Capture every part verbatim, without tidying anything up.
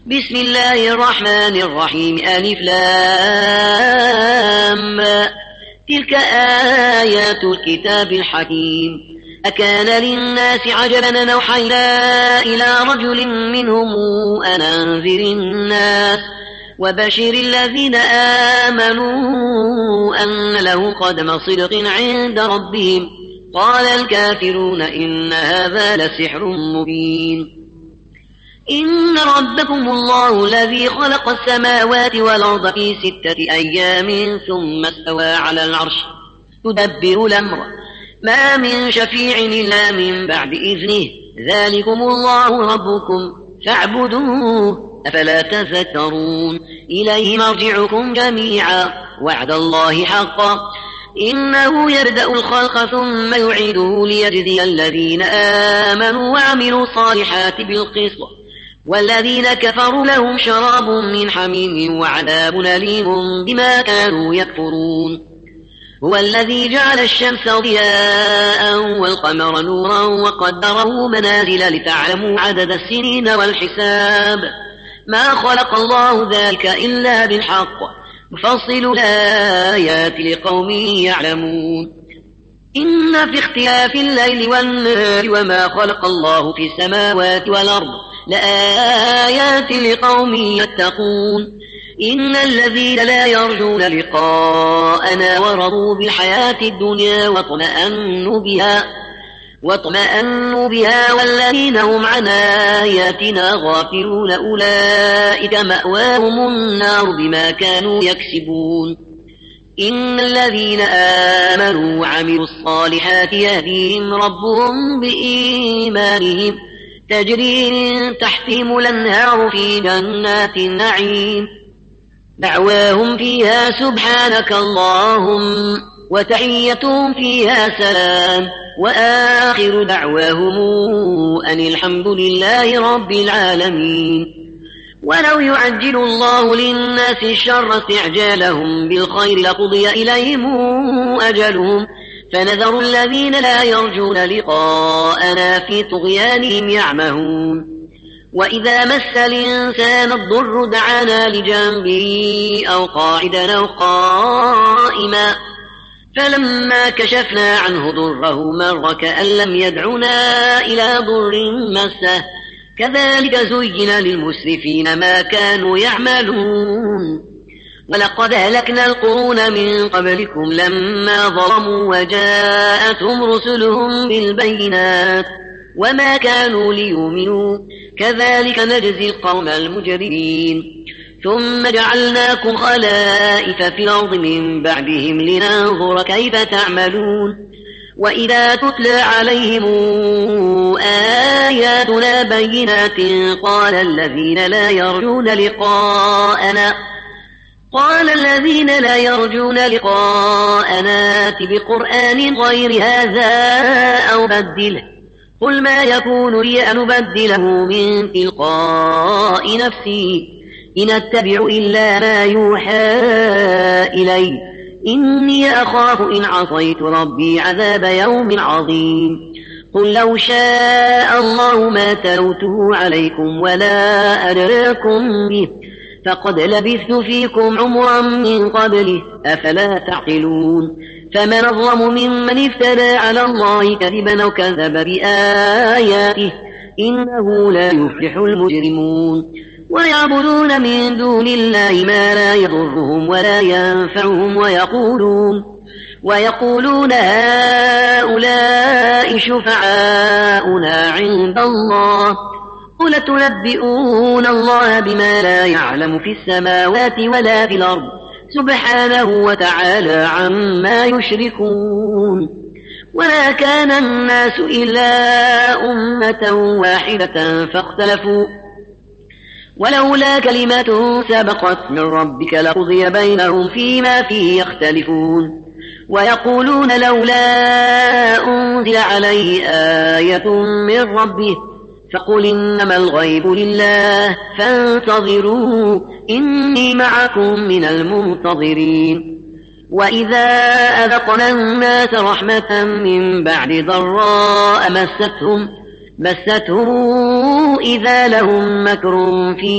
بسم الله الرحمن الرحيم ألف لام تلك آيات الكتاب الحكيم أكان للناس عجبا أن أوحينا إلى رجل منهم أن أنذر الناس وبشر الذين آمنوا أن له قدم صدق عند ربهم قال الكافرون إن هذا لسحر مبين إن ربكم الله الذي خلق السماوات والأرض في ستة أيام ثم استوى على العرش يدبر الأمر ما من شفيع إلا من بعد إذنه ذلكم الله ربكم فاعبدوه أفلا تذكرون إليه مرجعكم جميعا وعد الله حقا إنه يبدأ الخلق ثم يعيده ليجزي الذين آمنوا وعملوا الصالحات بالقسط والذين كفروا لهم شراب من حميم وعذاب أليم بما كانوا يكفرون هو الذي جعل الشمس ضياء والقمر نورا وقدره منازل لتعلموا عدد السنين والحساب ما خلق الله ذلك إلا بالحق مفصل الآيات لقوم يعلمون إن في اختلاف الليل والنهار وما خلق الله في السماوات والأرض لآيات لقوم يتقون إن الذين لا يرجون لقاءنا ورضوا بالحياة الدنيا واطمأنوا بها واطمأنوا بها والذين هم عن آياتنا غافلون أولئك مأواهم النار بما كانوا يكسبون إن الذين آمنوا وعملوا الصالحات يهديهم ربهم بإيمانهم تجري من تحتهم الأنهار في جنات النعيم دعواهم فيها سبحانك اللهم وتحيتهم فيها سلام وآخر دعواهم أن الحمد لله رب العالمين ولو يعجل الله للناس الشر استعجالهم بالخير لقضي إليهم أجلهم فنذر الذين لا يرجون لقاءنا في طغيانهم يعمهون وإذا مس الإنسان الضر دعانا لجنبه أو قاعدا أو قائما فلما كشفنا عنه ضره مر كأن لم يدعنا إلى ضر مسه كذلك زين للمسرفين ما كانوا يعملون ولقد أهلكنا القرون من قبلكم لما ظلموا وجاءتهم رسلهم بالبينات وما كانوا ليؤمنوا كذلك نجزي القوم المجرمين ثم جعلناكم خلائف في الأرض من بعدهم لننظر كيف تعملون وإذا تتلى عليهم آياتنا بينات قال الذين لا يرجون لقاءنا قال الذين لا يرجون لقاءنا ائت بقرآن غير هذا أو بدله قل ما يكون لي أن أبدله من تلقاء نفسي إن أتبع إلا ما يوحى إلي إني أخاف إن عصيت ربي عذاب يوم عظيم قل لو شاء الله ما تلوته عليكم ولا أدراكم به فقد لبثت فيكم عمرا من قبله أفلا تعقلون فمن أظلم ممن افترى على الله كذبا أو كذب بآياته إنه لا يفلح المجرمون ويعبدون من دون الله ما لا يضرهم ولا ينفعهم ويقولون ويقولون هؤلاء شفعاؤنا عند الله قل تنبئون الله بما لا يعلم في السماوات ولا في الأرض سبحانه وتعالى عما يشركون وما كان الناس إلا أمة واحدة فاختلفوا ولولا كلمة سبقت من ربك لقضي بينهم فيما فيه يختلفون ويقولون لولا أنزل عليه آية من ربه فقل إنما الغيب لله فانتظروا إني معكم من المنتظرين وإذا أذقنا الناس رحمة من بعد ضراء مستهم مستهم إذا لهم مكر في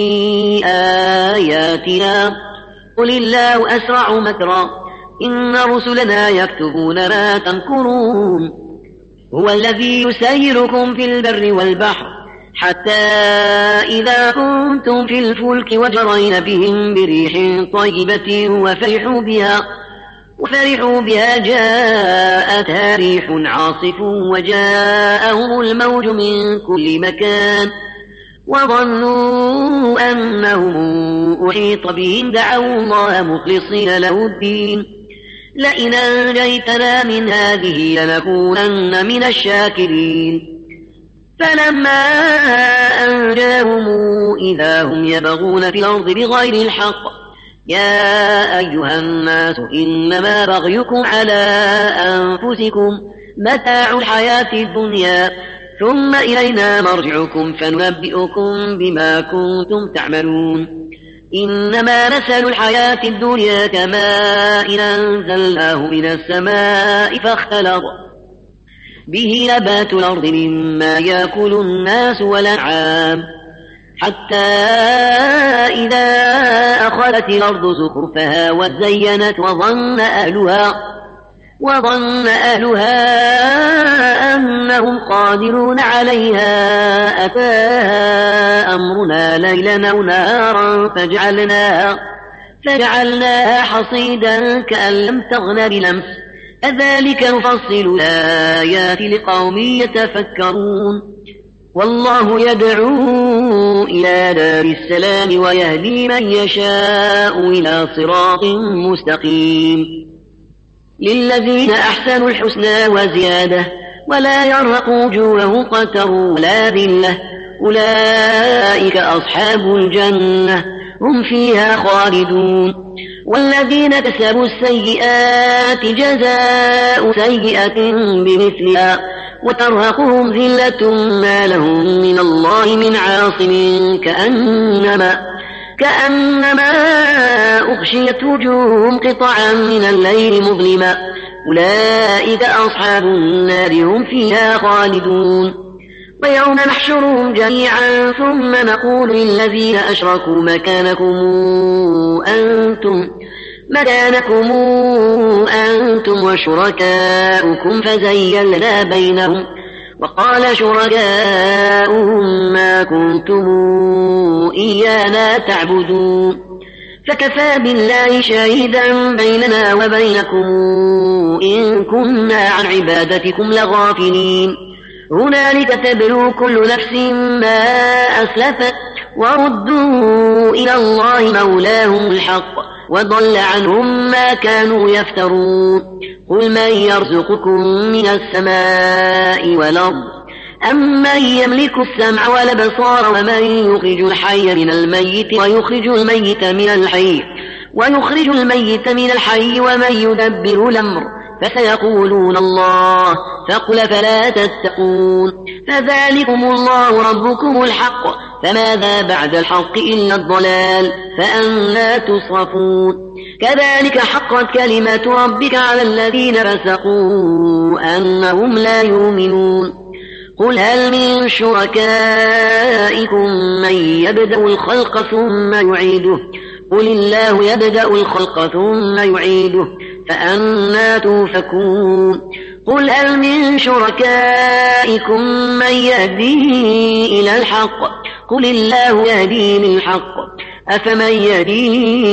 آياتنا قل الله أسرع مكرا إن رسلنا يكتبون ما تمكرون هو الذي يسيركم في البر والبحر حتى إذا كنتم في الفلك وجرين بهم بريح طيبة وفرحوا بها وفرحوا بها جاءتها ريح عاصف وجاءهم الموج من كل مكان وظنوا أنهم أحيط بهم دعوا الله مخلصين له الدين لئن أنجيتنا من هذه لنكونن من الشاكرين فلما أنجاهم إذا هم يبغون في الأرض بغير الحق يا أيها الناس إنما بغيكم على أنفسكم متاع الحياة الدنيا ثم إلينا مرجعكم فننبئكم بما كنتم تعملون إنما مثل الحياة الدنيا كماء أنزلناه من السماء فاختلط به نبات الأرض مما يأكل الناس والأنعام حتى إذا أخذت الأرض زخرفها وزينت وظن أهلها وظن أهلها أنهم قادرون عليها أتاها أمرنا ليلا أو نهارا فجعلناها, فجعلناها حصيدا كأن لم تغن بلمس كذلك نفصل الآيات لقوم يتفكرون والله يدعو إلى دار السلام ويهدي من يشاء إلى صراط مستقيم للذين أحسنوا الحسنى وزيادة ولا يرهق وجوههم قتر ولا ذلة أولئك أصحاب الجنة هم فيها خالدون والذين كسبوا السيئات جزاء سيئة بمثلها وترهقهم ذلة ما لهم من الله من عاصم كأنما كأنما أغشيت وجوههم قطعا من الليل مظلما أولئك أصحاب النار هم فيها خالدون ويوم نحشرهم جميعا ثم نقول للذين أشركوا مكانكم أنتم مكانكم أنتم وشركاؤكم فزيلنا بينهم وقال شركاؤهم ما كنتم إيانا تعبدون فكفى بالله شهيدا بيننا وبينكم إن كنا عن عبادتكم لغافلين هنالك تبلو كل نفس ما أسلفت وردوا إلى الله مولاهم الحق وضل عنهم ما كانوا يفترون قل من يرزقكم من السماء والأرض أمن يملك السمع والأبصار ومن يخرج الحي من الميت ويخرج الميت من الحي ويخرج الميت من الحي ومن يدبر الأمر فسيقولون الله فقل فلا تتقون فذلكم الله ربكم الحق فماذا بعد الحق إلا الضلال فأنى تصرفون كذلك حقت كلمة ربك على الذين فسقوا أنهم لا يؤمنون قل هل من شركائكم من يبدأ الخلق ثم يعيده قل الله يبدأ الخلق ثم يعيده فأنى توفكون قل هل من شركائكم من يهدي إلى الحق قل الله يهدي للحق أفمن يهدي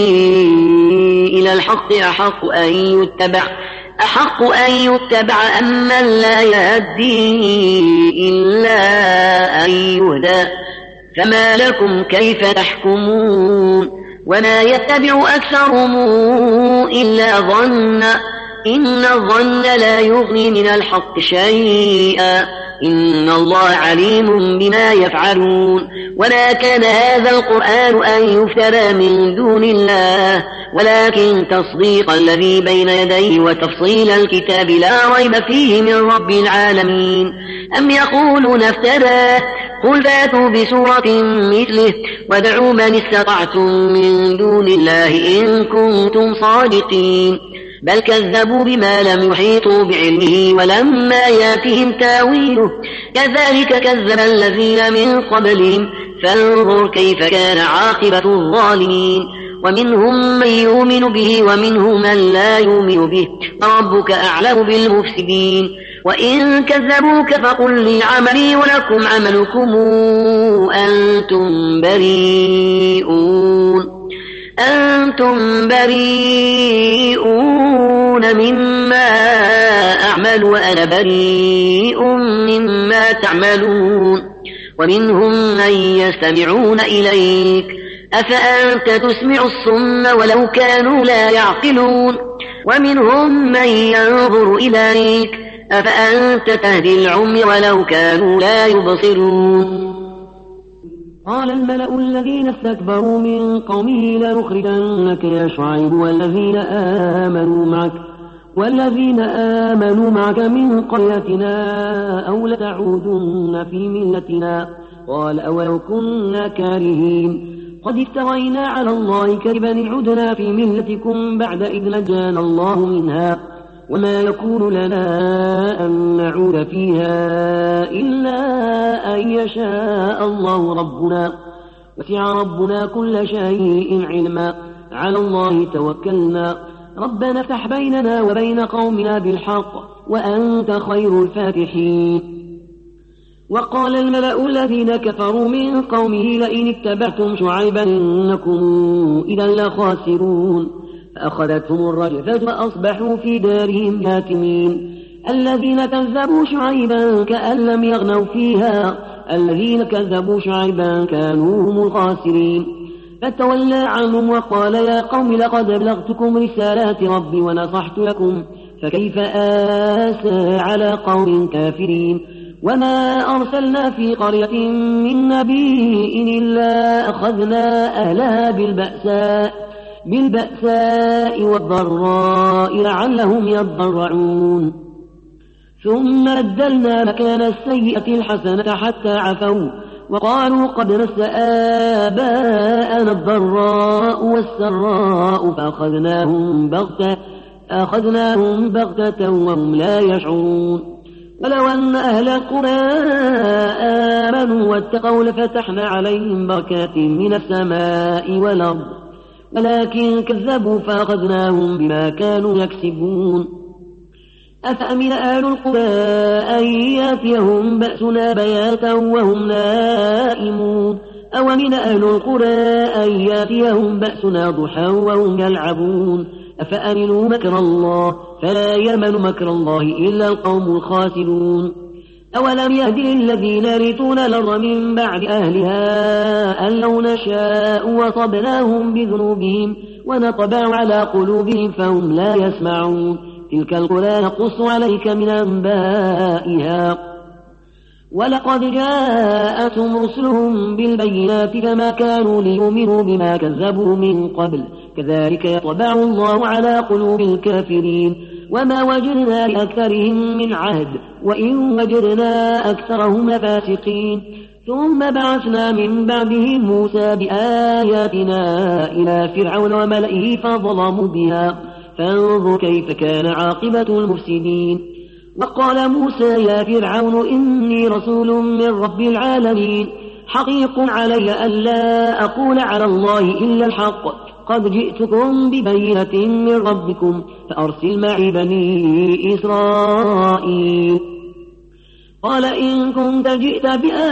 إلى الحق أحق أن يتبع أحق أن يتبع أم من لا يهدي إلا أن يهدى فما لكم كيف تحكمون وما يتبع أكثرهم إلا ظنا إن الظن لا يغني من الحق شيئا إن الله عليم بما يفعلون وما كان هذا القرآن أن يفترى من دون الله ولكن تصديق الذي بين يديه وتفصيل الكتاب لا ريب فيه من رب العالمين أم يقولون افتراه قل فاتوا بسورة مثله وادعوا من استطعتم من دون الله إن كنتم صادقين بل كذبوا بما لم يحيطوا بعلمه ولما ياتهم تاويله كذلك كذب الذين من قبلهم فانظر كيف كان عاقبة الظالمين ومنهم من يؤمن به ومنهم من لا يؤمن به ربك أعلم بالمفسدين وإن كذبوك فقل لي عملي ولكم عملكم أنتم بريئون أنتم بريئون مما أعمل وأنا بريء مما تعملون ومنهم من يستمعون إليك أفأنت تسمع الصم ولو كانوا لا يعقلون ومنهم من ينظر إليك أفأنت تهدي العمي ولو كانوا لا يبصرون قال الملأ الذين استكبروا من قومه لنخرجنك يا شعيب والذين آمنوا معك والذين آمنوا معك من قريتنا أو لتعودن في ملتنا قال أولو كنا كارهين قد افترينا على الله كذبا إن عدنا في ملتكم بعد إذ نجانا الله منها وما يكون لنا أن نعود فيها إلا أن يشاء الله ربنا وسع ربنا كل شيء علما على الله توكلنا ربنا افتح بيننا وبين قومنا بالحق وأنت خير الفاتحين وقال الملأ الذين كفروا من قومه لئن اتبعتم شعيبا إنكم إذا لخاسرون فأخذتهم الرجفة وأصبحوا في دارهم جاثمين الذين كذبوا شعيبا كأن لم يغنوا فيها الذين كذبوا شعيبا كانوا هم الخاسرين فتولى عنهم وقال يا قوم لقد أبلغتكم رسالات ربي ونصحت لكم فكيف آسى على قوم كافرين وما أرسلنا في قرية من نبي إلا أخذنا أهلها بالبأساء بالبأساء والضراء لعلهم يضرعون ثم بدلنا مكان السيئة الحسنة حتى عفوا وقالوا قد مس آباءنا الضراء والسراء فأخذناهم بغتة أخذناهم بغتة وهم لا يشعرون ولو أن أهل القرى آمنوا واتقوا لفتحنا عليهم بركات من السماء والأرض ولكن كذبوا فأخذناهم بما كانوا يكسبون أفأمن أهل القرى أن يأتيهم بأسنا بياتا وهم نائمون أومن أهل القرى أن يأتيهم بأسنا ضحى وهم يلعبون أفأمنوا مكر الله فلا يأمن مكر الله إلا القوم الخاسرون أولم يهد للذين يرثون الأرض من بعد أهلها أن لو نشاء وصبناهم بذنوبهم ونطبع على قلوبهم فهم لا يسمعون تلك القرى نقص عليك من أنبائها ولقد جاءتهم رسلهم بالبينات فما كانوا ليؤمنوا بما كذبوا من قبل كذلك يطبع الله على قلوب الكافرين وما وجدنا لأكثرهم من عهد وإن وجدنا أكثرهم لفاسقين ثم بعثنا من بعدهم موسى بآياتنا إلى فرعون وملئه فظلموا بها فانظر كيف كان عاقبة المفسدين وقال موسى يا فرعون إني رسول من رب العالمين حقيق علي ألا أقول على الله إلا الحق قد جئتكم ببينة من ربكم فأرسل معي بني إسرائيل قال إن كنت جئت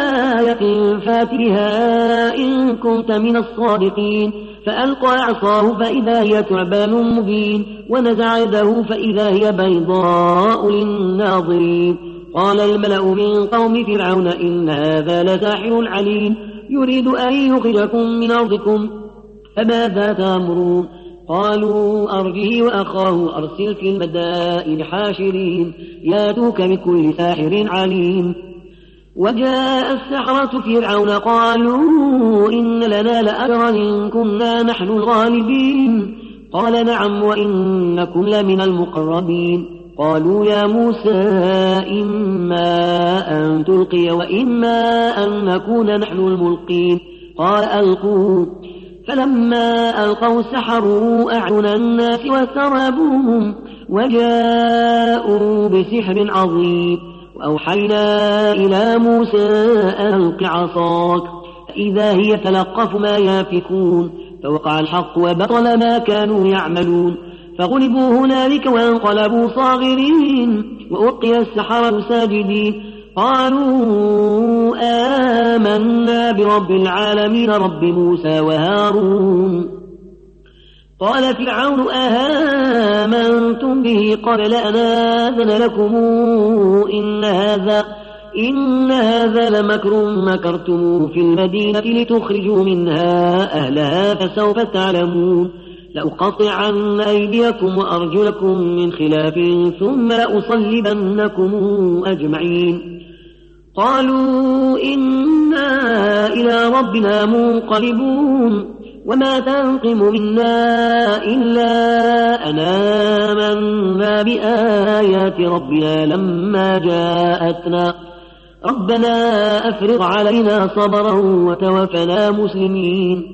بآية فاتها إن كنت من الصادقين فألقى عصاه فإذا هي ثعبان مبين ونزع يده فإذا هي بيضاء للناظرين قال الملأ من قوم فرعون إن هذا لساحر عليم يريد أن يخرجكم من أرضكم فماذا تأمرون قالوا أرجه وأخاه أرسل في المدائن حاشرين ياتوك بكل ساحر عليم وجاء السحرة فرعون قالوا إن لنا لأجرا إن كنا نحن الغالبين قال نعم وإنكم لمن المقربين قالوا يا موسى إما أن تلقي وإما أن نكون نحن الملقين قال ألقوا فلما ألقوا سحروا أعين الناس واسترهبوهم وجاءوا بسحر عظيم. وأوحينا إلى موسى أن ألق عصاك فإذا هي تلقف ما يافكون فوقع الحق وبطل ما كانوا يعملون فغلبوا هنالك وانقلبوا صاغرين وألقي السحرة ساجدين قالوا آمنا برب العالمين رب موسى وهارون. قال فرعون أهامنتم به قبل أن آذن لكم إن هذا إن هذا لمكر مكرتموه في المدينة لتخرجوا منها أهلها فسوف تعلمون لأقطعن أيديكم وأرجلكم من خلاف ثم لأصلبنكم أجمعين. قالوا إنا إلى ربنا منقلبون وما تنقم منا إلا أن آمنا بآيات ربنا لما جاءتنا ربنا أفرغ علينا صبرا وتوفنا مسلمين.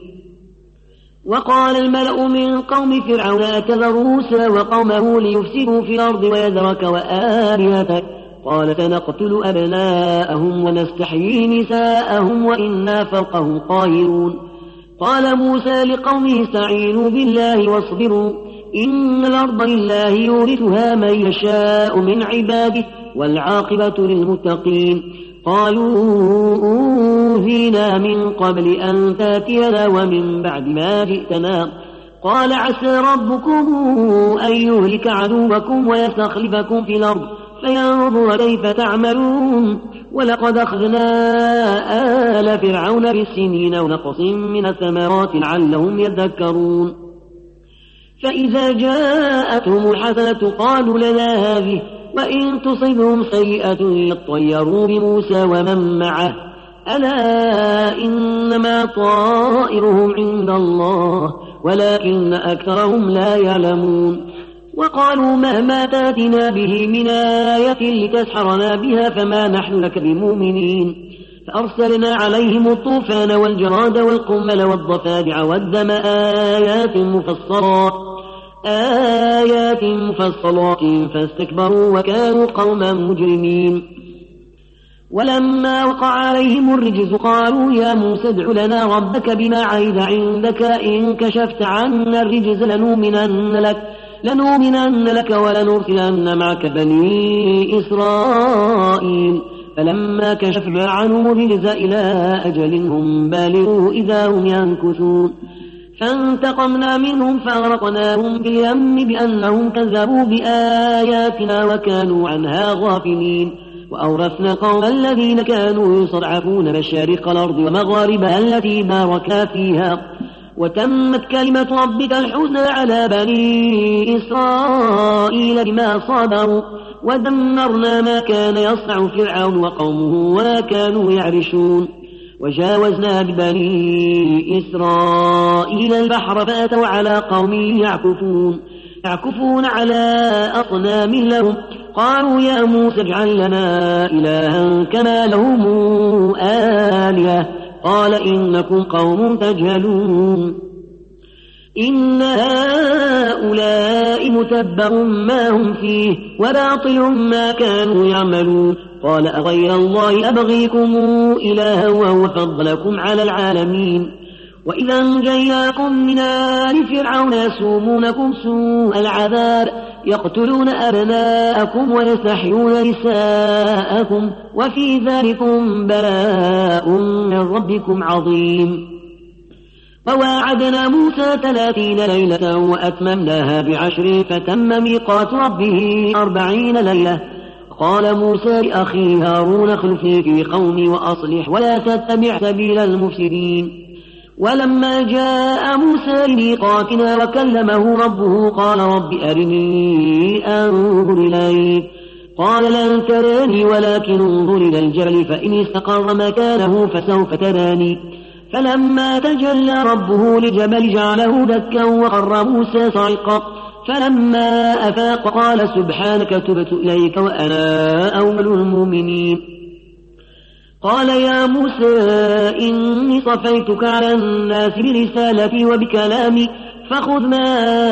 وقال الملأ من قوم فرعون أتذر موسى وقومه ليفسدوا في الأرض ويذرك وآلهتك قال سنقتل أبناءهم ونستحيي نساءهم وإنا فوقهم قاهرون. قال موسى لقومه استعينوا بالله واصبروا إن الأرض لله يورثها من يشاء من عباده والعاقبة للمتقين. قالوا أوذينا من قبل أن تاتينا ومن بعد ما جئتنا قال عسى ربكم أن يهلك عدوكم ويستخلفكم في الأرض فينظر كيف تعملون ولقد أخذنا آل فرعون بالسنين ونقص من الثمرات لعلهم يذكرون. فإذا جاءتهم الحسنة قالوا لنا هذه وإن تصبهم سيئة يطيروا بموسى ومن معه ألا إنما طائرهم عند الله ولكن أكثرهم لا يعلمون. وقالوا مهما تاتنا به من آية لتسحرنا بها فما نحن لك بمؤمنين. فأرسلنا عليهم الطوفان والجراد والقمل والضفادع والدم آيات مفصلات آيات مفصلات فاستكبروا وكانوا قوما مجرمين. ولما وقع عليهم الرجز قالوا يا موسى ادع لنا ربك بما عهد عندك إن كشفت عنا الرجز لنؤمنن لك لنؤمنن لك ولنرسلن معك بني إسرائيل. فلما كشفنا عنهم الرجز إلى أجل هم بالغوه إذا هم ينكثون فانتقمنا منهم فأغرقناهم باليم بأنهم كذبوا بآياتنا وكانوا عنها غافلين. وأورثنا القوم الذين كانوا يصرعون مشارق الأرض ومغاربها التي باركا فيها وتمت كلمة ربك الحسنى على بني إسرائيل بما صبروا ودمرنا ما كان يصنع فرعون وقومه وما كانوا يعرشون. وجاوزنا ببني إسرائيل البحر فأتوا على قوم يعكفون يعكفون على أصنام لهم قالوا يا موسى اجعل لنا إلها كما لهم آلهة قال إنكم قوم تجهلون إن هؤلاء متبر ما هم فيه وباطل ما كانوا يعملون. قال أغير الله أبغيكم إلها وهو فضلكم على العالمين. وإذا انجيناكم من آل فرعون يسومونكم سوء العذاب يقتلون أبناءكم ويستحيون نساءكم وفي ذلكم بلاء من ربكم عظيم. وواعدنا موسى ثلاثين ليلة وأتممناها بعشر فتم ميقات ربه أربعين ليلة. قال موسى لأخيه هارون اخلفني في قومي وأصلح ولا تتبع سبيل المفسدين. ولما جاء موسى لميقاتنا وكلمه ربه قال رب أرني أنظر إليك قال لن تراني ولكن انظر إلى الجبل فإن استقر مكانه فسوف تراني. فلما تجلى ربه لجبل جعله دكا وخر موسى صعقا فلما أفاق قال سبحانك تبت إليك وأنا أول المؤمنين. قال يا موسى إني صفيتك على الناس برسالتي وبكلامي فخذ ما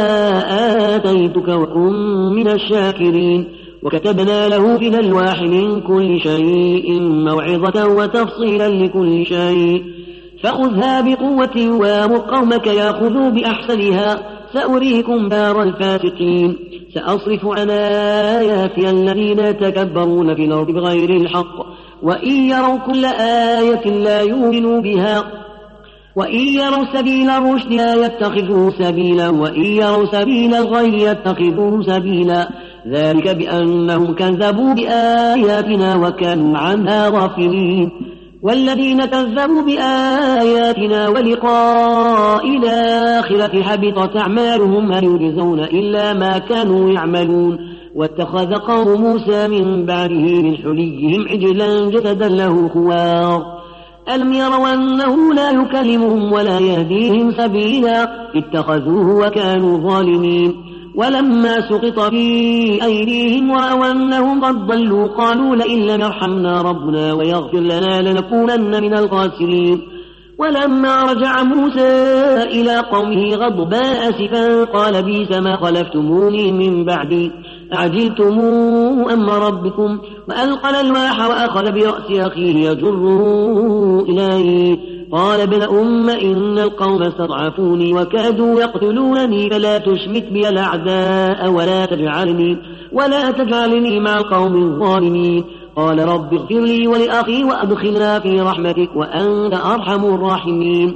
آتيتك وكن من الشاكرين وكتبنا له في الألواح من كل شيء موعظة وتفصيلا لكل شيء فخذها بقوة وامر قومك يأخذوا بأحسنها سأريكم دار الفاسقين سأصرف عن آياتي الذين يتكبرون في الأرض بغير الحق وإن يروا كل آية لا يؤمنوا بها وإن يروا سبيل الرشد لا يتخذوه سبيلا وإن يروا سبيل الغي يتخذوه سبيلا ذلك بأنهم كذبوا بآياتنا وكانوا عنها غافلين والذين كذبوا بآياتنا ولقاء الآخرة حبطت أعمالهم هل يجزون إلا ما كانوا يعملون واتخذ قوم موسى من بعده من حليهم عجلا جسدا له خوار ألم يروا أنه لا يكلمهم ولا يهديهم سبيلا اتخذوه وكانوا ظالمين ولما سقط في أيديهم ورأوا أنهم قد ضلوا قالوا لئن لم يرحمنا ربنا ويغفر لنا لنكونن من الخاسرين ولما رجع موسى إلى قومه غضبان آسفا قال بئس ما خلفتموني من بعدي أعجلتم أمر ربكم وألقى الألواح وأخذ برأس أخيه يجره إليه قال ابن أم إن القوم استضعفوني وكادوا يقتلونني فلا تشمت بي الأعداء ولا تجعلني ولا تجعلني مع القوم الظالمين قال رب اغفر لي ولأخي وأدخلنا في رحمتك وأنت أرحم الراحمين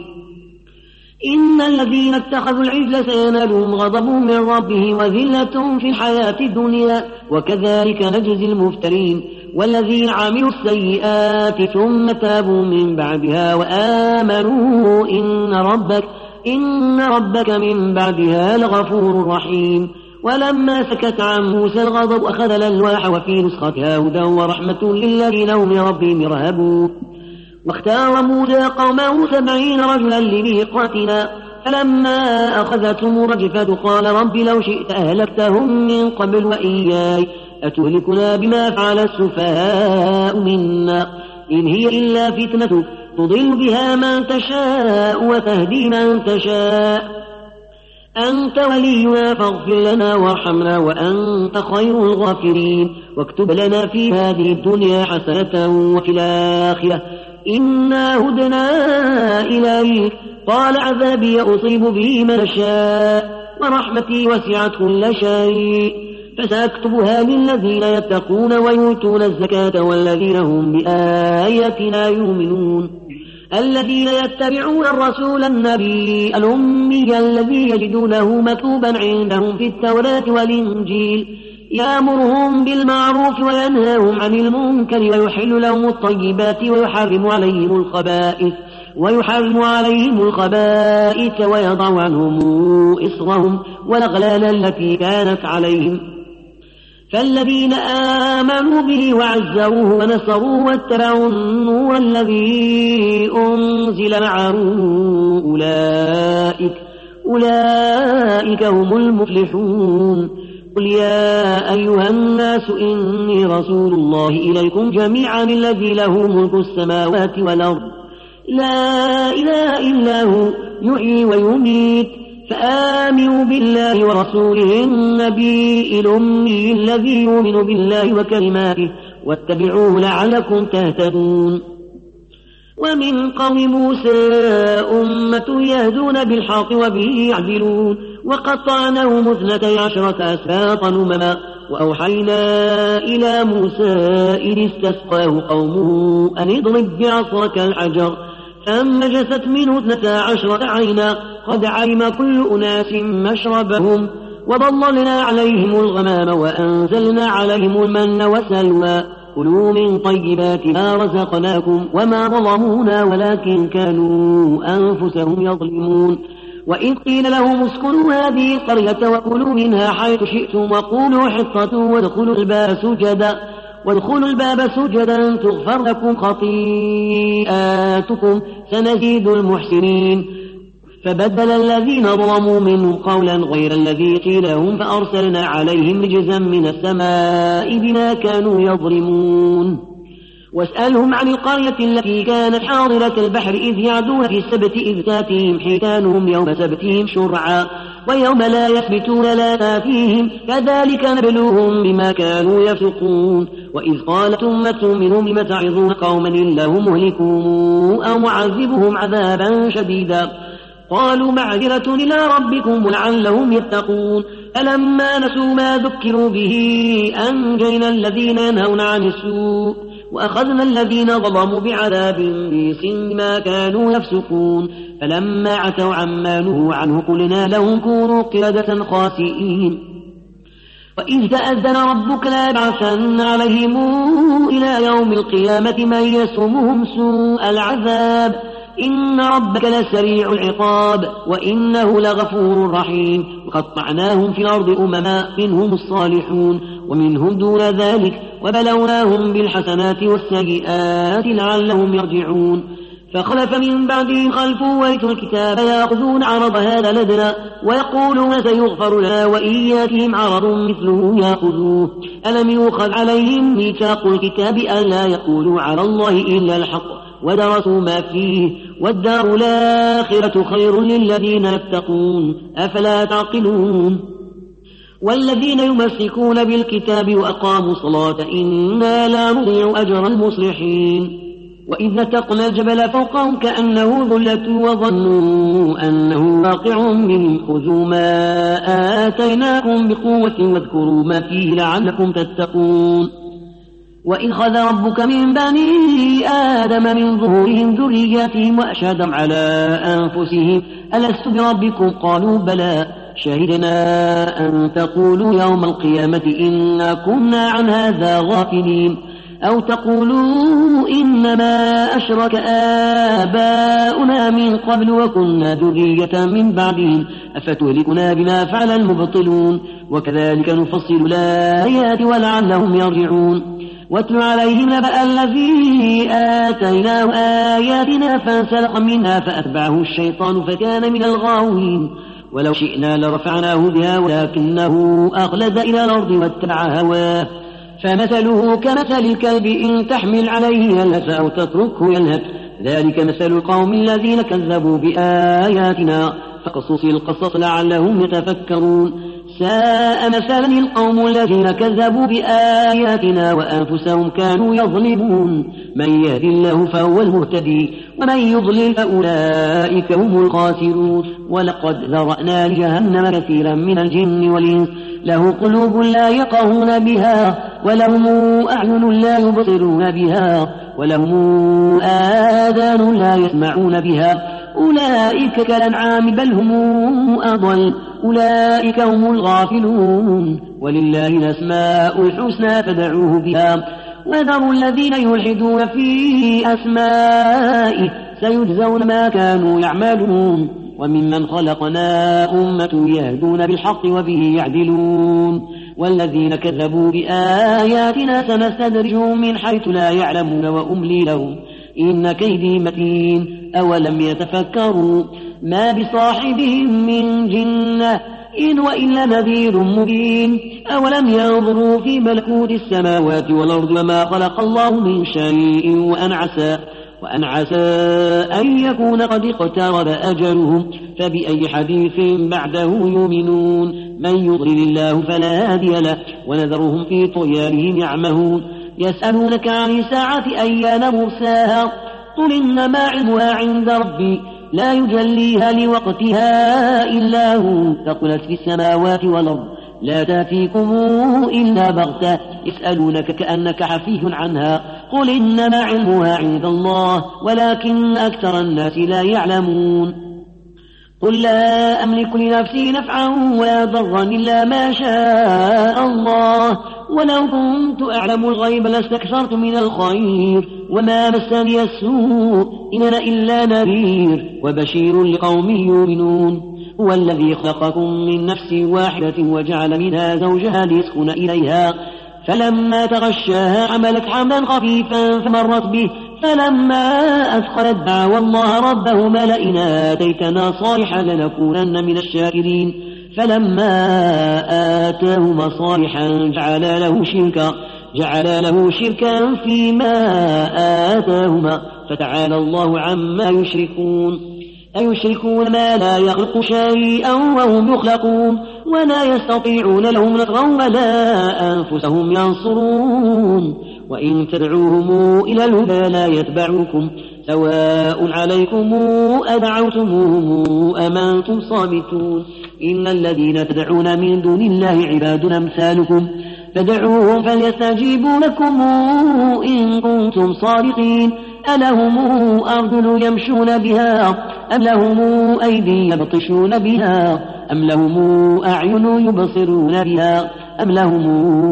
إن الذين اتخذوا العجل سينالهم غضب من ربهم وذلة في الحياة الدنيا وكذلك نجزي المفترين والذين عملوا السيئات ثم تابوا من بعدها وآمنوا إن ربك إن ربك من بعدها لغفور رحيم ولما سكت عن موسى الغضب أخذ الألواح وفي نسختها هدى ورحمة للذين هم لربهم يرهبون واختار موسى قومه سبعين رجلا لميقاتنا فلما أخذتهم رجفة قال رب لو شئت أهلكتهم من قبل وإياي أتهلكنا بما فعل السفهاء منا إن هي إلا فتنتك تضل بها من تشاء وتهدي من تشاء أنت ولينا فاغفر لنا وارحمنا وأنت خير الغافرين واكتب لنا في هذه الدنيا حسنة وفي الآخرة إنا هدنا إليك قال عذابي أصيب به من شاء ورحمتي وسعت كل شيء فسأكتبها للذين يتقون ويؤتون الزكاة والذين هم بآياتنا يؤمنون الذين يتبعون الرسول النبي الأمي الذي يجدونه مكتوبا عندهم في التوراة والإنجيل يأمرهم بالمعروف وينهاهم عن المنكر ويحل لهم الطيبات ويحرم عليهم الخبائث ويحرم عليهم الخبائث ويضع عنهم إصرهم والأغلال التي كانت عليهم فالذين آمنوا به وعزروه ونصروه واتبعوا النور الذي أنزل معه أولئك, أولئك هم المفلحون قل يا أيها الناس إني رسول الله إليكم جميعا الذي له ملك السماوات والأرض لا إله إلا هو يحيي ويميت فآمنوا بالله ورسوله النبي الأمي الذي يؤمن بالله وكلماته واتبعوه لعلكم تهتدون ومن قوم موسى أمة يهدون بالحق وبه يعدلون وقطعناهم اثنتي عشرة أسباطا أمما وأوحينا إلى موسى إذ استسقاه قومه أن اضرب بعصاك الحجر فانبجست منه اثنتا عشرة عينا قد علم كل أناس مشربهم وضللنا عليهم الغمام وأنزلنا عليهم المن والسلوى كلوا من طيبات ما رزقناكم وما ظلمونا ولكن كانوا أنفسهم يظلمون وإذ قيل لهم اسكنوا هذه القرية وكلوا منها حيث شئتم وقولوا حطة وادخلوا الباب سجدا وادخلوا الباب سجدا تغفر لكم خطيئاتكم سنزيد المحسنين فبدل الذين ظلموا منهم قولا غير الذي قيل لهم فأرسلنا عليهم رجزا من السماء بما كانوا يظلمون واسألهم عن القرية التي كانت حاضرة البحر إذ يعدون في السبت إذ تاتيهم حيتانهم يوم سبتهم شرعا ويوم لا يثبتون لا تاتيهم كذلك نبلوهم بما كانوا يفسقون. وإذ قالت أمة منهم لم تعظون قوما الله مهلكهم أو معذبهم عذابا شديدا قالوا معذرة إلى ربكم ولعلهم يتقون. فلما نسوا ما ذكروا به أنجينا الذين ينهون عن السوء وأخذنا الذين ظلموا بعذاب بئيس بما كانوا يفسقون. فلما عتوا عما نهوا عنه قلنا لهم كونوا قردة خاسئين. وإذ تأذن ربك ليبعثن عليهم إلى يوم القيامة من يسومهم سوء العذاب إن ربك لسريع العقاب وإنه لغفور رحيم. وقطعناهم في الأرض أمما منهم الصالحون ومنهم دون ذلك وبلوناهم بالحسنات والسيئات لعلهم يرجعون. فخلف من بعدهم خلف ورثوا الكتاب يأخذون عرض هذا لدنا ويقولون سيغفر لنا وإن ياتهم عرض مثله يأخذوه. ألم يؤخذ عليهم ميثاق الكتاب ألا يقولوا على الله إلا الحق ودرسوا ما فيه والدار الآخرة خير للذين يتقون أفلا تعقلون. والذين يمسكون بالكتاب وأقاموا الصلاة إنا لا نضيع أجر المصلحين. وإذ نتقنا الجبل فوقهم كأنه ظلة وظنوا أنه واقع بهم خذوا ما آتيناكم بقوة واذكروا ما فيه لعلكم تتقون. وإذ خذ ربك من بني آدم من ظهورهم ذرياتهم وأشهدهم على أنفسهم ألست بربكم قالوا بلى شهدنا أن تقولوا يوم القيامة إنا كنا عن هذا غافلين أو تقولوا إنما أشرك آباؤنا من قبل وكنا ذرية من بعدهم أفتهلكنا بما فعل المبطلون وكذلك نفصل الآيات ولعلهم يرجعون. واتل عليهم نبأ الذي آتيناه آياتنا فانسلخ منها فأتبعه الشيطان فكان من الغاوين ولو شئنا لرفعناه بها ولكنه أخلد إلى الأرض واتبع هواه فمثله كمثل الكلب إن تحمل عليه يلهث أو تتركه يلهث ذلك مثل القوم الذين كذبوا بآياتنا فقصص القصص لعلهم يتفكرون. ساء مثلا القوم الذين كذبوا بآياتنا وأنفسهم كانوا يظلمون. من يهد الله فهو المهتدي ومن يضلل فأولئك هم الخاسرون. ولقد ذرأنا لجهنم كثيرا من الجن والإنس له قلوب لا يفقهون بها ولهم أعين لا يبصرون بها ولهم آذان لا يسمعون بها أولئك كالأنعام بل هم أضل أولئك هم الغافلون. ولله الأسماء الحسنى فدعوه بها وذروا الذين يلحدون في أسمائه سيجزون ما كانوا يعملون. وممن خلقنا أمة يهدون بالحق وبه يعدلون والذين كذبوا بآياتنا سنستدرجهم من حيث لا يعلمون وأملي لهم إن كيدي متين. أولم يتفكروا ما بصاحبهم من جنة إن وإلا نذير مبين. أولم ينظروا في ملكوت السماوات والأرض وما خلق الله من شيء وأن عسى وأن عسى أن يكون قد اقترب أجلهم فبأي حديث بعده يؤمنون. من يضلل الله فلا هادي له ونذرهم في طغيانهم يعمهون. يسألونك عن الساعة أيان مرساها قل إنما علمها عند ربي لا يجليها لوقتها إلا هو ثقلت في السماوات والأرض لا تأتيكم إلا بغتة يسألونك كأنك حفي عنها قل إنما علمها عند الله ولكن أكثر الناس لا يعلمون. قل لا أملك لنفسي نفعا ولا ضرا إلا ما شاء الله ولو كنت أعلم الغيب لاستكثرت من الخير وما مسني السوء إن أنا إلا نذير وبشير لقوم يؤمنون. هو الذي خلقكم من نفس واحدة وجعل منها زوجها ليسكن إليها فلما تغشاها حملت حملا خفيفا فمرت به فلما أثقلت دعوا الله ربهما لئن آتيتنا صالحا لنكونن من الشاكرين فلما آتاهما صالحا جعل له شركا جعل له شركا فيما آتاهما فتعالى الله عما يشركون أيشركون ما لا يخلق شيئا وهم يخلقون ولا يستطيعون لهم نصرا ولا أنفسهم ينصرون وإن تدعوهم إلى الهدى لا يتبعوكم سواء عليكم أدعوتموهم أم أنتم صامتون إن الذين تدعون من دون الله عباد أمثالكم فدعوهم فليستجيبوا لكم إن كنتم صادقين ألهم أرجل يمشون بها أم لهم أيدي يبطشون بها أم لهم أعين يبصرون بها أم لهم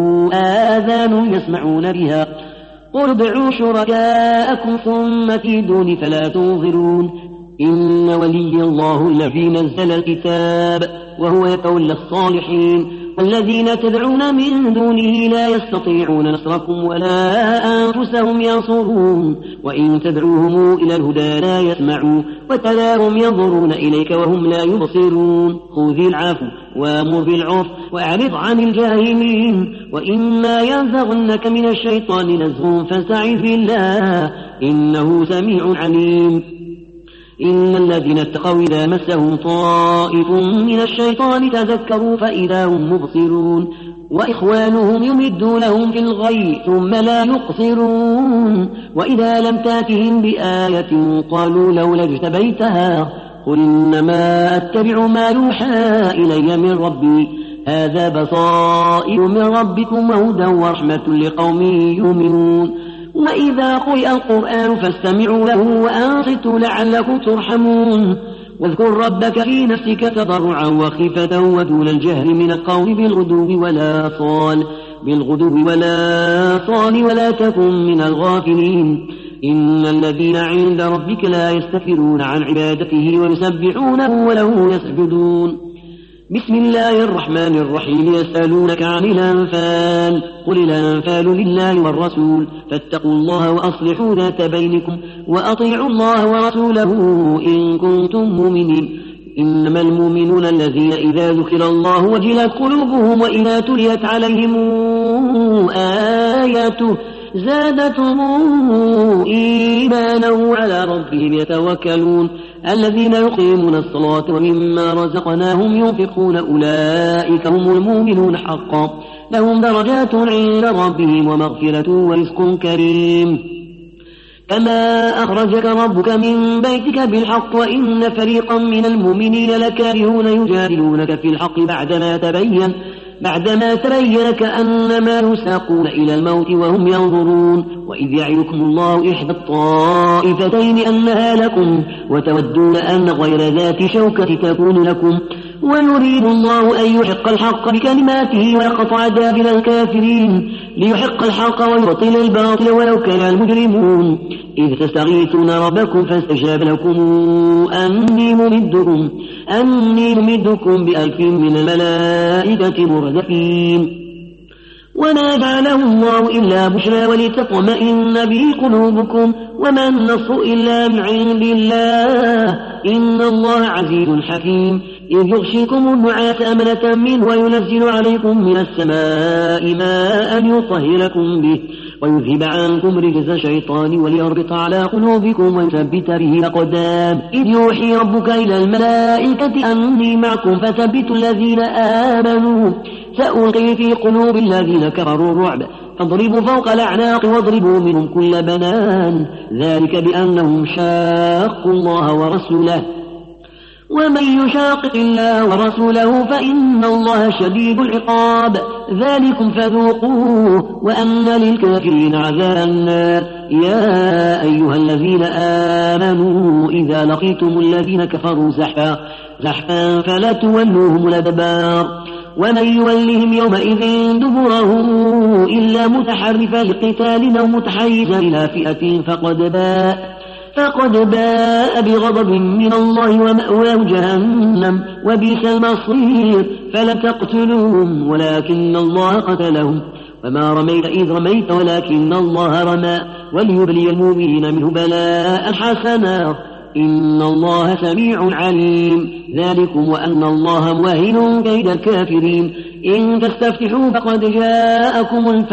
آذان يسمعون بها قل ادعوا شركاءكم ثم كيدون فلا تنظرون إن ولي الله الذي نزل الكتاب وهو يتولى الصالحين والذين تدعون من دونه لا يستطيعون نصركم ولا أنفسهم ينصرون وإن تدعوهم إلى الهدى لا يسمعوا وتراهم ينظرون إليك وهم لا يبصرون خذ العفو وامر بالعرف وأعرض عن الجاهلين وإما ينزغنك من الشيطان نزغ فاستعذ بالله إنه سميع عليم إن الذين اتقوا إذا مسهم طائف من الشيطان تذكروا فإذا هم مبصرون وإخوانهم يمدونهم في الغي ثم لا يقصرون وإذا لم تاتهم بآية قالوا لولا اجتبيتها قل إنما أتبع ما يوحى إلي من ربي هذا بصائر من ربكم وهدى ورحمة لقوم يؤمنون وإذا قرئ القرآن فاستمعوا له وأنصتوا لعلكم ترحمون واذكر ربك في نفسك تضرعا وخيفة ودون الجهر من القول بالغدو ولا صال بالغدو ولا صال ولا تكن من الغافلين إن الذين عند ربك لا يستكبرون عن عبادته ويسبحونه وله يسجدون بسم الله الرحمن الرحيم يسألونك عن الأنفال قل الأنفال لله والرسول فاتقوا الله وأصلحوا ذات بينكم وأطيعوا الله ورسوله إن كنتم مؤمنين إنما المؤمنون الذين إذا ذكر الله وجلت قلوبهم وإذا تليت عليهم آياته زادتهم إيمانا على ربهم يتوكلون الذين يقيمون الصلاة ومما رزقناهم ينفقون أولئك هم المؤمنون حقا لهم درجات عند ربهم ومغفرة ورزق كريم كما أخرجك ربك من بيتك بالحق وإن فريقا من المؤمنين لكارهون يجادلونك في الحق بعدما تبين بعدما تبين كأنما يساقون إلى الموت وهم ينظرون وإذ يعدكم الله إحدى الطائفتين أنها لكم وتودون أن غير ذات شوكة تكون لكم ويريد الله أن يحق الحق بكلماته ويقطع دابر الكافرين ليحق الحق ويبطل الباطل ولو كان المجرمون إذ تستغيثون ربكم فاستجاب لكم أني ممدكم أني ممدكم بألف من الملائكة مردفين وما جعله الله إلا بشرى ولتطمئن به قلوبكم وما النصر إلا من عند الله إن الله عزيز حكيم إذ يغشيكم النعاس أمنة منه وينزل عليكم من السماء ماء ليطهركم به ويذهب عنكم رجز الشيطان وليربط على قلوبكم ويثبت به الأقدام إذ يوحي ربك إلى الملائكة أني معكم فثبتوا الذين آمنوا سألقي في قلوب الذين كفروا الرعب فاضربوا فوق الأعناق واضربوا منهم كل بنان ذلك بأنهم شاقوا الله ورسوله ومن يشاقق الله ورسوله فإن الله شديد العقاب ذلكم فذوقوه وأن للكافرين عذاب النار يا أيها الذين آمنوا إذا لقيتم الذين كفروا زحفا زحفا فلا تولوهم الأدبار ومن يولهم يومئذ دبره إلا متحرفا لقتال أو متحيزا إلى فئة فقد باء فقد باء بغضب من الله ومأواه جهنم وبئس المصير فلا تقتلوهم ولكن الله قتلهم وما رميت إذ رميت ولكن الله رمى وليبلي المؤمنين منه بلاء حسنا إن الله سميع عليم ذلكم وأن الله موهن كيد الكافرين إن تستفتحوا فقد جاءكم الفتح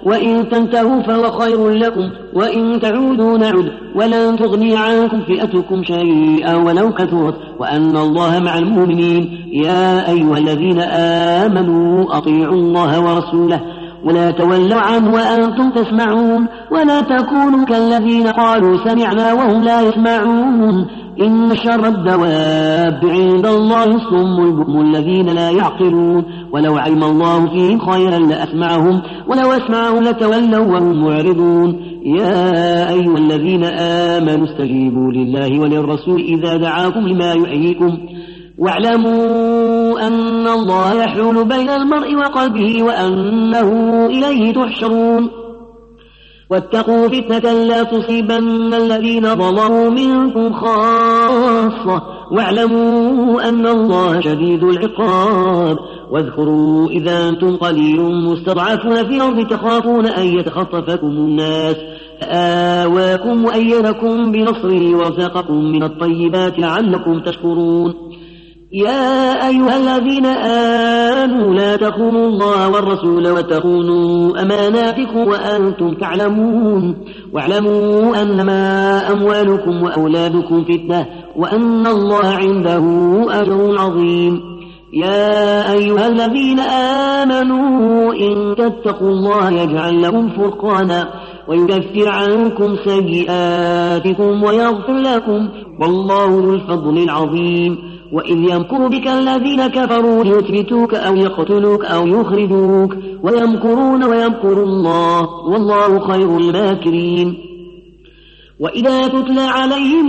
وإن تنتهوا فهو خير لكم وإن تعودوا نعد ولن تغني عنكم فئتكم شيئا ولو كثرت وأن الله مع المؤمنين. يا أيها الذين آمنوا أطيعوا الله ورسوله ولا تولوا عنه وأنتم تسمعون ولا تكونوا كالذين قالوا سمعنا وهم لا يسمعون. إن شر الدواب عند الله الصم البكم الذين لا يعقلون. ولو علم الله فيهم خيرا لأسمعهم ولو أسمعهم لتولوا وهم معرضون. يا أيها الذين آمنوا استجيبوا لله وللرسول إذا دعاكم لما يحييكم واعلموا أن الله يحول بين المرء وقلبه وأنه إليه تحشرون. واتقوا فتنة لا تصيبن الذين ظلموا منكم خاصة واعلموا أن الله شديد العقاب. واذكروا إذا أنتم قليل مستضعفون في الأرض تخافون أن يتخطفكم الناس فآواكم وأيدكم بنصره ورزقكم من الطيبات لعلكم تشكرون. يا أيها الذين آمنوا لا تخونوا الله والرسول وتخونوا أماناتكم وأنتم تعلمون واعلموا أنما أموالكم وأولادكم فتنة وأن الله عنده أجر عظيم. يا أيها الذين آمنوا إن تتقوا الله يجعل لكم فرقانا ويكفر عنكم سيئاتكم ويغفر لكم والله ذو الفضل العظيم. وإذ يمكر بك الذين كفروا ليثبتوك أو يقتلوك أو يخرجوك ويمكرون ويمكر الله والله خير الماكرين. وإذا تتلى عليهم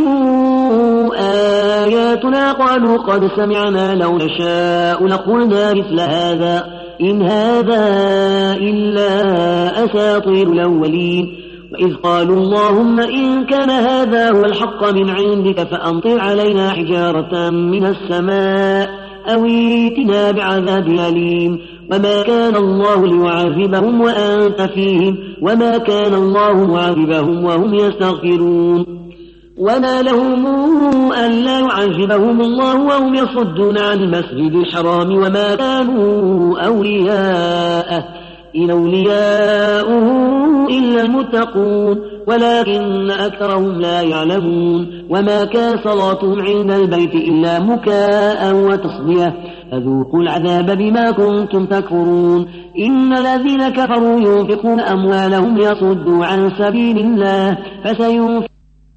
آياتنا قالوا قد سمعنا لو نشاء لقلنا مثل هذا إن هذا إلا أساطير الأولين. وإذ قالوا اللهم إن كان هذا هو الحق من عندك فأمطر علينا حجارة من السماء أو ائتنا بعذاب أليم. وما كان الله ليعذبهم وأنت فيهم وما كان الله معذبهم وهم يستغفرون. وما لهم ألا يعذبهم الله وهم يصدون عن المسجد الحرام وما كانوا أولياءه إن أولياؤه إلا المتقون ولكن أكثرهم لا يعلمون. وما كان صلاتهم عند البيت إلا مكاء وتصدية فذوقوا العذاب بما كنتم تكفرون. إن الذين كفروا ينفقون أموالهم ليصدوا عن سبيل الله فسينفقون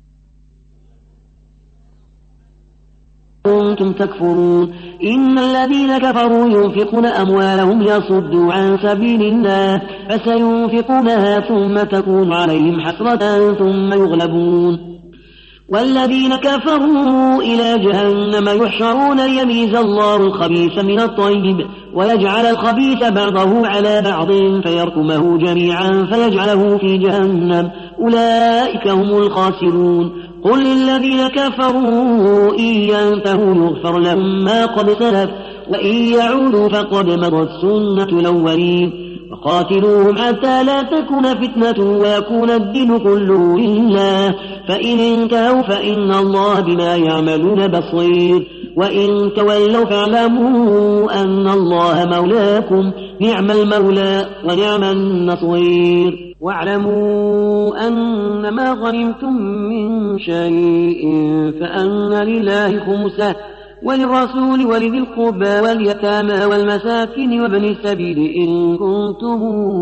كنتم تكفرون. إن الذين كفروا ينفقون أموالهم ليصدوا عن سبيل الله فسينفقونها ثم تكون عليهم حسرة ثم يغلبون. والذين كفروا إلى جهنم يحشرون ليميز الله الخبيث من الطيب ويجعل الخبيث بعضه على بعض فيركمه جميعا فيجعله في جهنم أولئك هم الخاسرون. قل للذين كفروا إن ينتهوا يغفر لهم ما قد سلف وإن يعودوا فقد مضت سنة الأولين. وقاتلوهم حتى لا تكون فتنة ويكون الدين كله لله فإن انتهوا فإن الله بما يعملون بصير. وإن تولوا فاعلموا أن الله مولاكم نعم المولى ونعم النصير. واعلموا أن ما غنمتم من شيء فأن لله خمسه وللرسول ولذي القربى واليتامى والمساكين وابن السبيل إن كنتم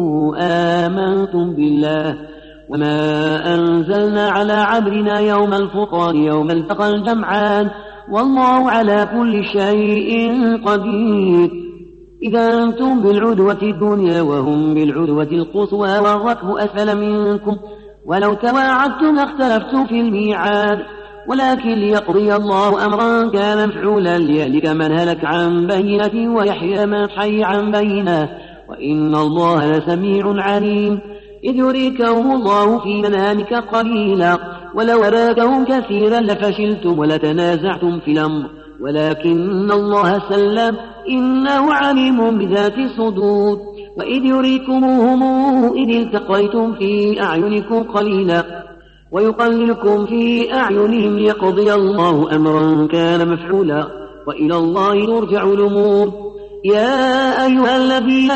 آمنتم بالله وما أنزلنا على عبدنا يوم الفرقان يوم التقى الجمعان والله على كل شيء قدير. إذا أنتم بالعدوة الدنيا وهم بالعدوة القصوى والركب أسفل منكم ولو تواعدتم اختلفتم في الميعاد ولكن ليقضي الله أمرا كان مفعولا ليهلك من هلك عن بينة ويحيى من حي عن بينة وإن الله لسميع عليم. إذ يريكهم الله في منامك قليلا ولو أراكهم كثيرا لفشلتم ولتنازعتم في الأمر ولكن الله سلم إنه عليم بذات الصدور. وإذ يريكموهم إذ التقيتم في أعينكم قليلا ويقللكم في أعينهم ليقضي الله أمرا كان مفعولا وإلى الله ترجع الأمور. يا أيها الذين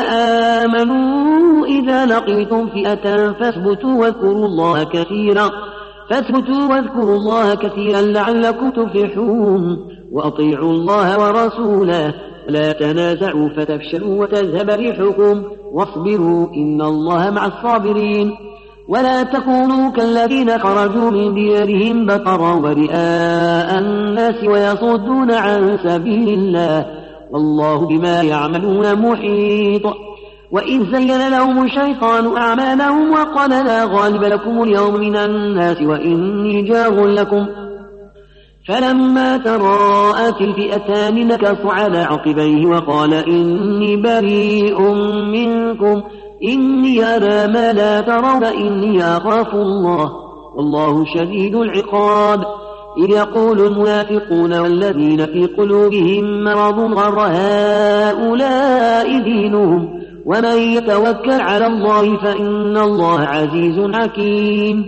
آمنوا إذا لقيتم فئة فاثبتوا واذكروا الله كثيرا فاثبتوا واذكروا الله كثيرا لعلكم تفلحون وأطيعوا الله ورسوله ولا تنازعوا فتفشلوا وتذهب ريحكم واصبروا إن الله مع الصابرين ولا تكونوا كالذين خرجوا من ديارهم بطرا ورئاء الناس ويصدون عن سبيل الله والله بما يعملون محيط وإذ زين لهم الشيطان أعمالهم وقال لا غالب لكم اليوم من الناس وإني جار لكم فلما تراءت الفئتان نكصوا على عقبيه وقال إني بريء منكم إني أرى ما لا ترون إني أخاف الله والله شديد العقاب إذ يقول المنافقون والذين في قلوبهم مرض غر هؤلاء دينهم ومن يتوكل على الله فإن الله عزيز حكيم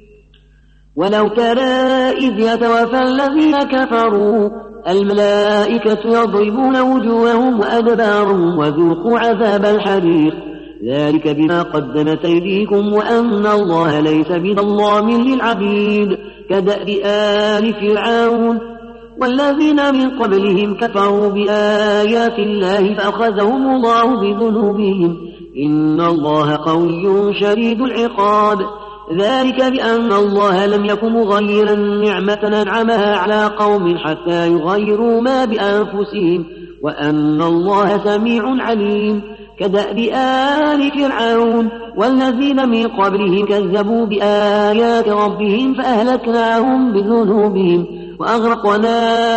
ولو ترى إذ يتوفى الذين كفروا الملائكة يضربون وجوههم وأدبارهم وذوقوا عذاب الحريق ذلك بما قدمت أيديكم وأن الله ليس بظلام للعبيد كدأب آل فرعون والذين من قبلهم كفروا بآيات الله فأخذهم الله بذنوبهم إن الله قوي شديد العقاب ذلك بأن الله لم يكن مغيرا نعمة أنعمها على قوم حتى يغيروا ما بأنفسهم وأن الله سميع عليم كدأب آل فرعون والذين من قبلهم كذبوا بآيات ربهم فأهلكناهم بذنوبهم وأغرقنا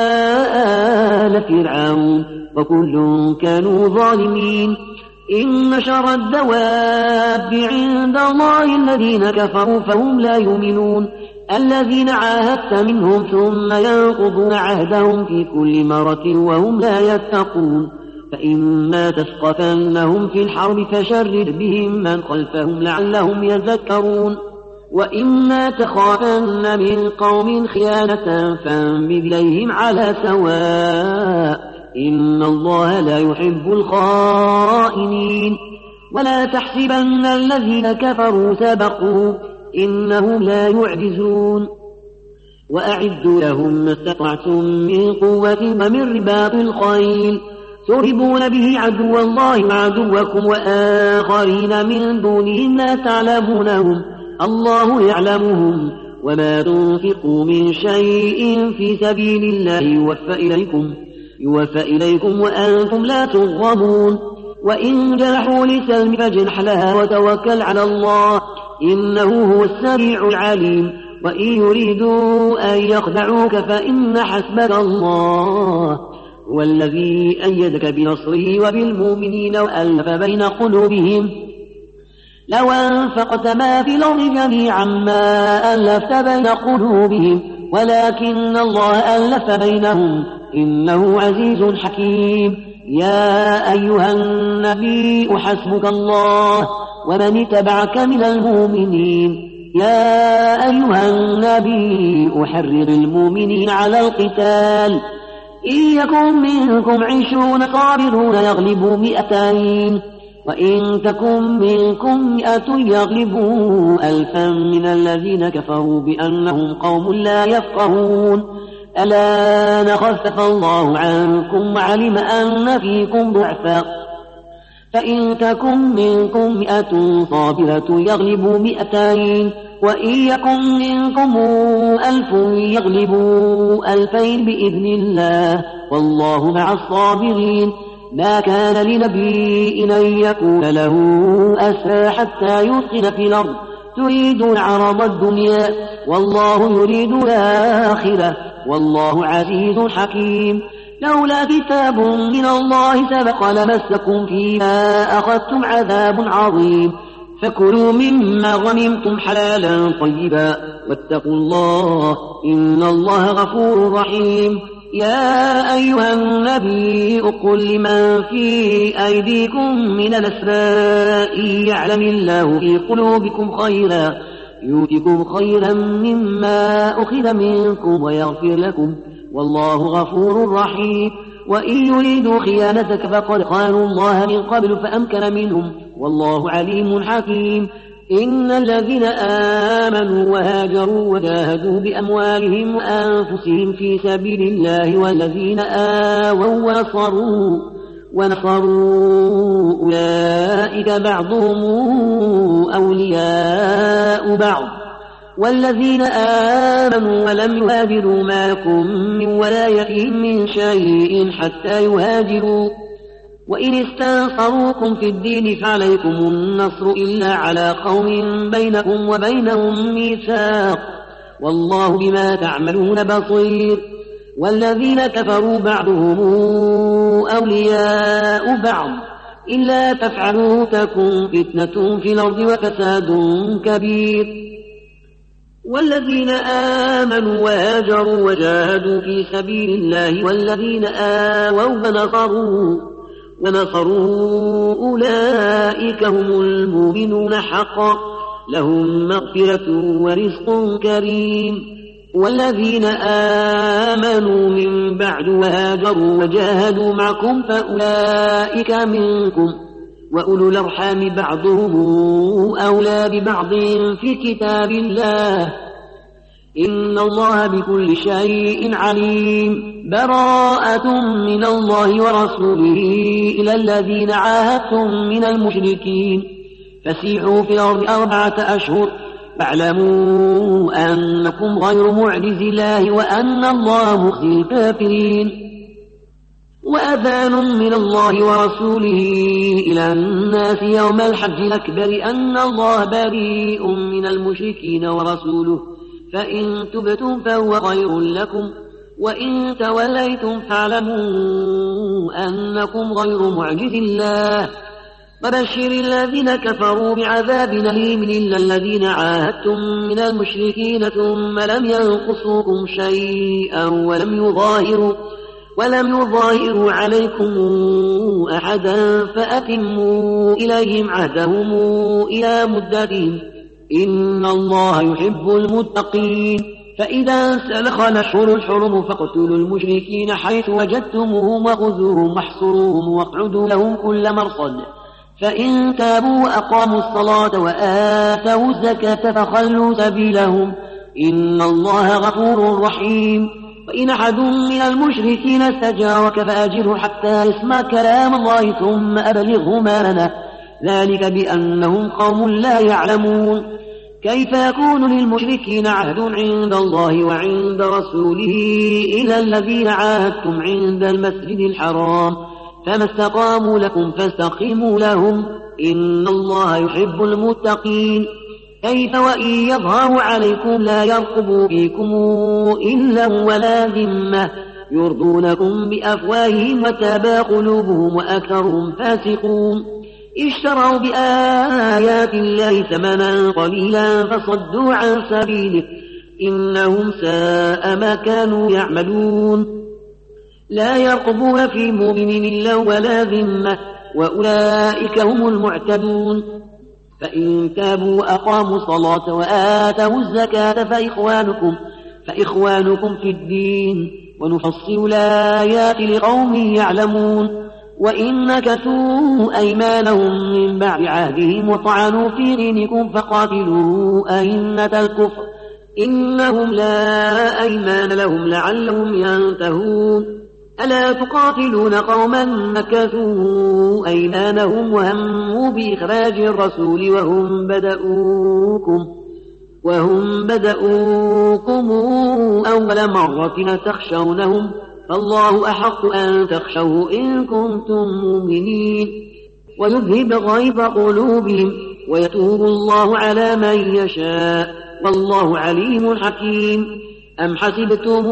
آل فرعون وكل كانوا ظالمين إن شر الدواب عند الله الذين كفروا فهم لا يؤمنون الذين عاهدت منهم ثم ينقضون عهدهم في كل مرة وهم لا يتقون فإما تثقفنهم في الحرب فشرد بهم من خلفهم لعلهم يذكرون وإما تخافن من قوم خيانة فانبذ إليهم على سواء إن الله لا يحب الخائنين ولا تحسبن الذين كفروا سبقوا إنهم لا يعجزون وأعدوا لهم ما استطعتم من قوة ومن رباط الخيل ترهبون به عدو الله وعدوكم وآخرين من دونهم لا تعلمونهم الله يعلمهم وما تنفقوا من شيء في سبيل الله يوفى إليكم يوفى إليكم وأنتم لا تظلمون وإن جنحوا للسلم فاجنح لها وتوكل على الله إنه هو السميع العليم وإن يريدوا أن يخدعوك فإن حسبك الله هو الذي أيدك بنصره وبالمؤمنين وألف بين قلوبهم لو أنفقت ما في الأرض جميعا ما ألفت بين قلوبهم ولكن الله ألف بينهم إنه عزيز حكيم يا أيها النبي حسبك الله ومن اتبعك من المؤمنين يا أيها النبي أحرر المؤمنين على القتال إن يكن منكم عشرون صابرون يغلبوا مئتين وإن تكن منكم مئة يغلبوا ألفا من الذين كفروا بأنهم قوم لا يفقهون ألا نخفف الله عنكم وعلم أن فيكم ضعفا فإن تكن منكم مئة صابرة يغلبوا مئتين وإن يكن منكم ألف يغلبوا ألفين بإذن الله والله مع الصابرين ما كان لنبي أن يكون له أسرى حتى يثقل في الأرض تريدون عرض الدنيا والله يريد الآخرة والله عزيز حكيم لولا كتاب من الله سبق لمسكم فيما أخذتم عذاب عظيم فكلوا مما غنمتم حلالا طيبا واتقوا الله إن الله غفور رحيم يا أيها النبي قل لمن في أيديكم من الأسراء يعلم الله في قلوبكم خيرا يؤتكم خيرا مما أخذ منكم ويغفر لكم والله غفور رحيم وإن يريدوا خيانتك فقد خانوا الله من قبل فأمكن منهم والله عليم حكيم إن الذين آمنوا وهاجروا وجاهدوا بأموالهم وأنفسهم في سبيل الله والذين آووا ونصروا ونصروا أولئك بعضهم أولياء بعض والذين آمنوا ولم يهاجروا ما لكم من ولايتهم من شيء حتى يهاجروا وإن استنصروكم في الدين فعليكم النصر إلا على قوم بينكم وبينهم ميثاق والله بما تعملون بصير والذين كفروا بعضهم أولياء بعض إلا تفعلوا تكن فتنة في الأرض وفساد كبير والذين آمنوا وهاجروا وجاهدوا في سبيل الله والذين آووا ونصروا ونصروا أولئك هم المؤمنون حقا لهم مغفرة ورزق كريم والذين آمنوا من بعد وهاجروا وجاهدوا معكم فأولئك منكم وأولو الأرحام بعضهم أولى ببعض في كتاب الله إن الله بكل شيء عليم براءة من الله ورسوله إلى الذين عاهدتم من المشركين فسيحوا في الأرض أربعة أشهر فاعلموا أنكم غير معجز الله وأن الله مخزي الكافرين وأذان من الله ورسوله إلى الناس يوم الحج الأكبر أن الله بريء من المشركين ورسوله فإن تبتم فهو خير لكم وإن توليتم فاعلموا أنكم غير معجز الله وبشر الذين كفروا بعذاب أليم إلا الذين عاهدتم من المشركين ثم لم ينقصوكم شيئا ولم يظاهروا ولم يظاهروا عليكم أحدا فأتموا إليهم عهدهم إلى مدتهم إن الله يحب المتقين فإذا انسلخ الأشهر الحرم فاقتلوا المشركين حيث وجدتموهم وخذوهم واحصروهم واقعدوا لهم كل مرصد فإن تابوا وأقاموا الصلاة وآتوا الزكاة فخلوا سبيلهم إن الله غفور رحيم وإن أحد من المشركين استجارك فأجره حتى يسمع كلام الله ثم أبلغه مالنا ذلك بأنهم قوم لا يعلمون كيف يكون للمشركين عهد عند الله وعند رسوله إلى الذين عاهدتم عند المسجد الحرام فما استقاموا لكم فاستقيموا لهم إن الله يحب المتقين كيف وإن يظهروا عليكم لا يرقبوا فيكم إلا ولا ذمة يرضونكم بأفواههم وتابى قلوبهم وأكثرهم فاسقون اشتروا بآيات الله ثمنا قليلا فصدوا عن سبيله إنهم ساء ما كانوا يعملون لا يرقبون في مؤمن إلا ولا ذمة وأولئك هم المعتدون فإن تابوا وأقاموا الصلاة وآتوا الزكاة فإخوانكم فإخوانكم في الدين ونفصل الآيات لقوم يعلمون وإن نكثوا أيمانهم من بعد عهدهم وطعنوا في دينكم فقاتلوا أئمة الكفر إنهم لا أيمان لهم لعلهم ينتهون ألا تقاتلون قوما نكثوا أيمانهم وهموا بإخراج الرسول وهم بدؤوكم وهم بدؤوكم أول مرة تخشونهم فالله أحق أن تخشوه إن كنتم مؤمنين ويذهب غيظ قلوبهم ويتوب الله على من يشاء والله عليم حكيم أم حسبتم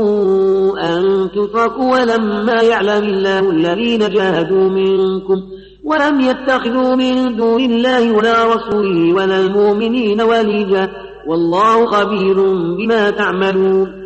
أن تتركوا ولما يعلم الله الذين جاهدوا منكم ولم يتخذوا من دون الله ولا رسوله ولا المؤمنين وليجا والله خبير بما تعملون